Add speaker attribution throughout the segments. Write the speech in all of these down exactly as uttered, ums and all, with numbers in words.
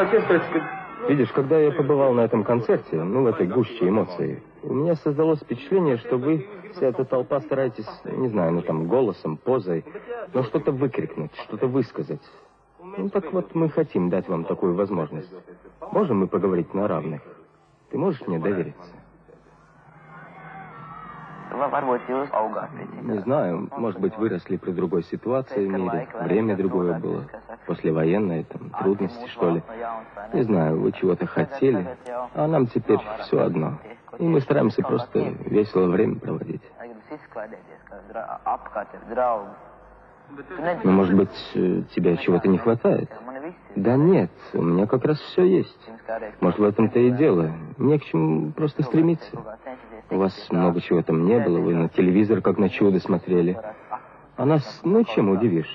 Speaker 1: Видишь, когда я побывал на этом концерте, ну, в этой гуще эмоций, у меня создалось впечатление, что вы, вся эта толпа, стараетесь, не знаю, ну, там, голосом, позой, но что-то выкрикнуть, что-то высказать. Ну, так вот, мы хотим дать вам такую возможность. Можем мы поговорить на равных? Ты можешь мне довериться? Не знаю, может быть, выросли при другой ситуации в мире, время другое было, послевоенное, там, трудности, что ли. Не знаю, вы чего-то хотели, а нам теперь все одно. И мы стараемся просто весело время проводить. Но, может быть, тебе чего-то не хватает? Да нет, у меня как раз все есть. Может, в этом-то и дело. Не к чему просто стремиться. У вас много чего там не было, вы на телевизор как на чудо смотрели. А нас, ну, чем удивишь?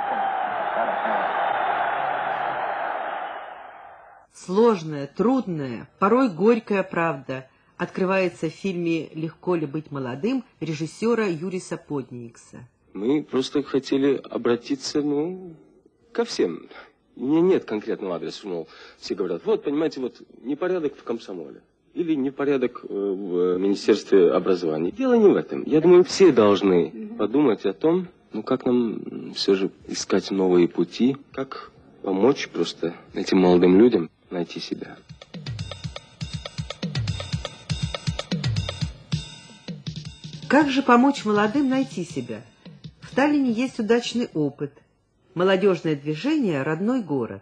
Speaker 2: Сложная, трудная, порой горькая правда открывается в фильме «Легко ли быть молодым» режиссера Юриса Подниекса.
Speaker 1: Мы просто хотели обратиться, ну, ко всем. У меня нет конкретного адреса, но все говорят, вот, понимаете, вот непорядок в комсомоле. Или непорядок в Министерстве образования. Дело не в этом. Я думаю, все должны подумать о том, ну, как нам все же искать новые пути, как помочь просто этим молодым людям найти себя.
Speaker 2: Как же помочь молодым найти себя? В Таллине есть удачный опыт. Молодежное движение «Родной город».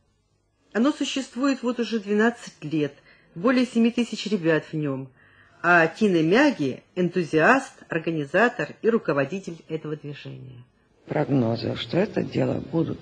Speaker 2: Оно существует вот уже двенадцать лет. Более семи тысяч ребят в нем, а Тина Мяги – энтузиаст, организатор и руководитель этого движения.
Speaker 3: Прогноза, что это дело будут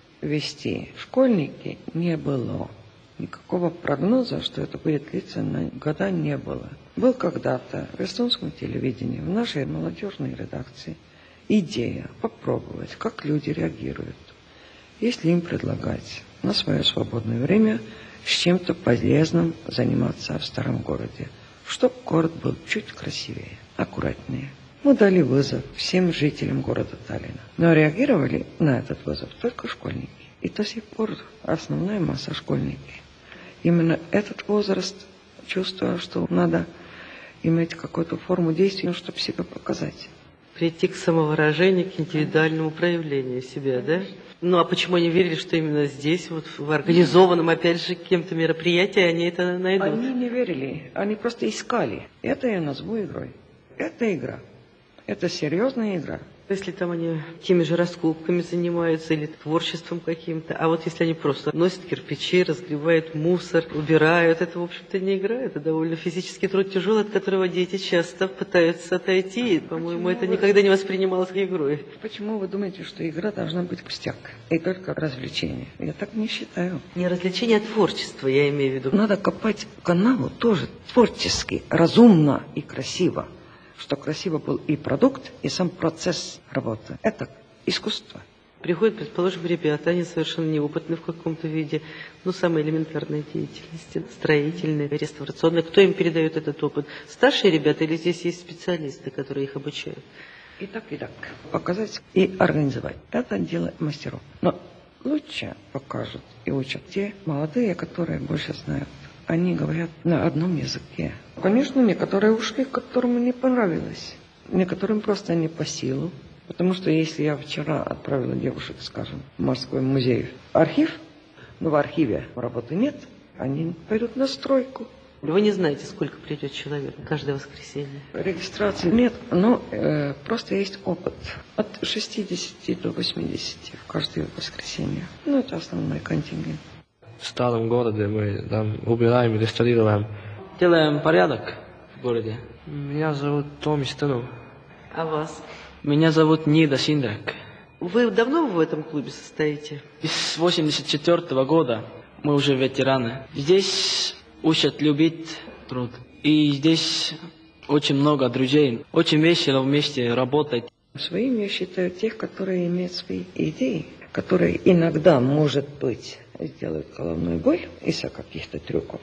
Speaker 3: вести школьники, не было. Никакого прогноза, что это будет длиться на года, не было. Был когда-то в эстонском телевидении, в нашей молодежной редакции, идея попробовать, как люди реагируют, если им предлагать на свое свободное время с чем-то полезным заниматься в старом городе, чтобы город был чуть красивее, аккуратнее. Мы дали вызов всем жителям города Таллина, но реагировали на этот вызов только школьники. И до сих пор основная масса школьники. Именно этот возраст, чувствуя, что надо иметь какую-то форму действия, чтобы себя показать.
Speaker 4: Прийти к самовыражению, к индивидуальному проявлению себя, да? Ну, а почему они верили, что именно здесь, вот в организованном, опять же, кем-то мероприятии, они это найдут?
Speaker 3: Они не верили, они просто искали. Это я назову игрой. Это игра. Это серьезная игра.
Speaker 4: Если там они теми же раскопками занимаются или творчеством каким-то, а вот если они просто носят кирпичи, разгребают мусор, убирают, это, в общем-то, не игра, это довольно физический труд тяжелый, от которого дети часто пытаются отойти. И, по-моему, это вы... никогда не воспринималось игрой.
Speaker 3: Почему вы думаете, что игра должна быть пустяк и только развлечение? Я так не считаю.
Speaker 4: Не развлечение, а творчество, я имею в виду.
Speaker 3: Надо копать канаву тоже творчески, разумно и красиво. Что красиво был и продукт, и сам процесс работы. Это искусство.
Speaker 4: Приходят, предположим, ребята, они совершенно неопытны в каком-то виде, ну, самой элементарной деятельности, строительной, реставрационной. Кто им передает этот опыт? Старшие ребята или здесь есть специалисты, которые их обучают?
Speaker 3: И так, и так. Показать и организовать. Это дело мастеров. Но лучше покажут и учат те молодые, которые больше знают. Они говорят на одном языке. Конечно, некоторые ушли, которым не понравилось. Некоторым просто не по силу. Потому что если я вчера отправила девушек, скажем, в морской музей, архив, но в архиве работы нет, они пойдут на стройку.
Speaker 4: Вы не знаете, сколько придет человек каждое воскресенье?
Speaker 3: Регистрации нет, но э, просто есть опыт. От шестидесяти до восьмидесяти в каждое воскресенье. Ну, это основной контингент.
Speaker 5: В старом городе мы там убираем, реставрируем. Делаем порядок в городе. Меня зовут Томи Стенов.
Speaker 4: А вас?
Speaker 5: Меня зовут Нида Синдрак.
Speaker 4: Вы давно в этом клубе состоите?
Speaker 5: С восемьдесят четвёртого года мы уже ветераны. Здесь учат любить труд. И здесь очень много друзей. Очень весело вместе работать.
Speaker 3: Своими я считаю тех, которые имеют свои идеи, которые иногда, может быть, сделают головную боль из-за каких-то трюков,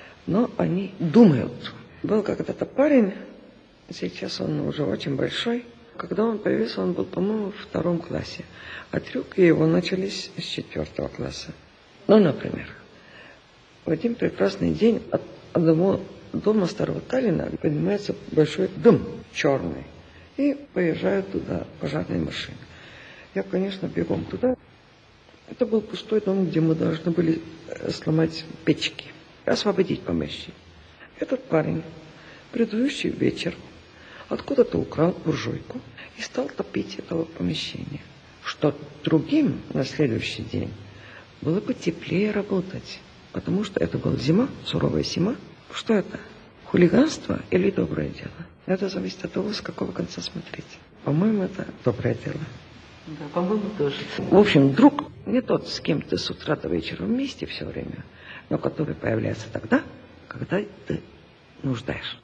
Speaker 3: но они думают. Был когда-то парень, сейчас он уже очень большой. Когда он появился, он был, по-моему, в втором классе, а трюки его начались с четвертого класса. Ну, например, В один прекрасный день от одного дома старого Таллина поднимается большой дым черный. И поезжают туда пожарные машины. Я, конечно, бегом туда. Это был пустой дом, где мы должны были сломать печки, освободить помещение. Этот парень, предыдущий вечер, откуда-то украл буржуйку и стал топить этого помещения. Что другим на следующий день было бы теплее работать, потому что это была зима, суровая зима. Что это? Хулиганство или доброе дело? Это зависит от того, с какого конца смотреть. По-моему, это доброе дело.
Speaker 4: Да, по-моему, тоже.
Speaker 3: В общем, друг не тот, с кем ты с утра до вечера вместе все время, но который появляется тогда, когда ты нуждаешь.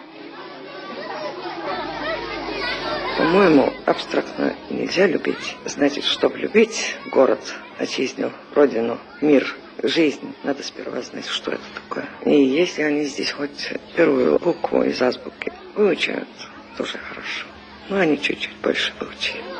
Speaker 3: По-моему, абстрактно нельзя любить. Значит, чтобы любить город, отчизню, родину, мир, жизнь, надо сперва знать, что это такое. И если они здесь хоть первую букву из азбуки выучают, тоже хорошо. Но они чуть-чуть больше выучили.